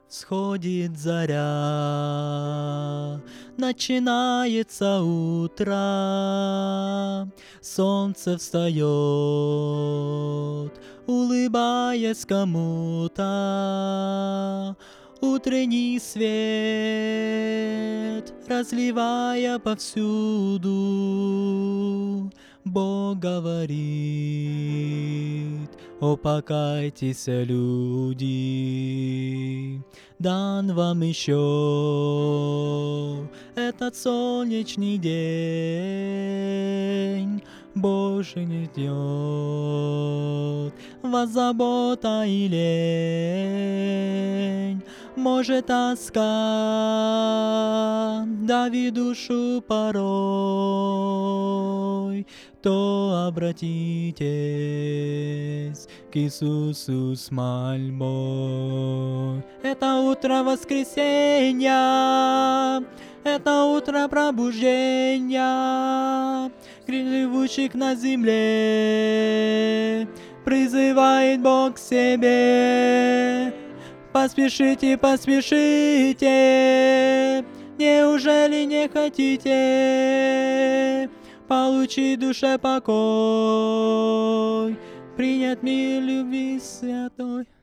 Сходит заря, начинается утро, солнце встает, улыбаясь кому-то. Утренний свет, разливая повсюду, Бог говорит: о, покайтесь, люди, дан вам еще этот солнечный день. Больше не ждет вас забота и лень. Может, тоска давит душу порой, то обратитесь к Иисусу с мольбой. Это утро воскресенья, это утро пробуждения, живущих на земле призывает Бог к себе. Поспешите, поспешите, неужели не хотите получить душе покой, принять мир любви святой?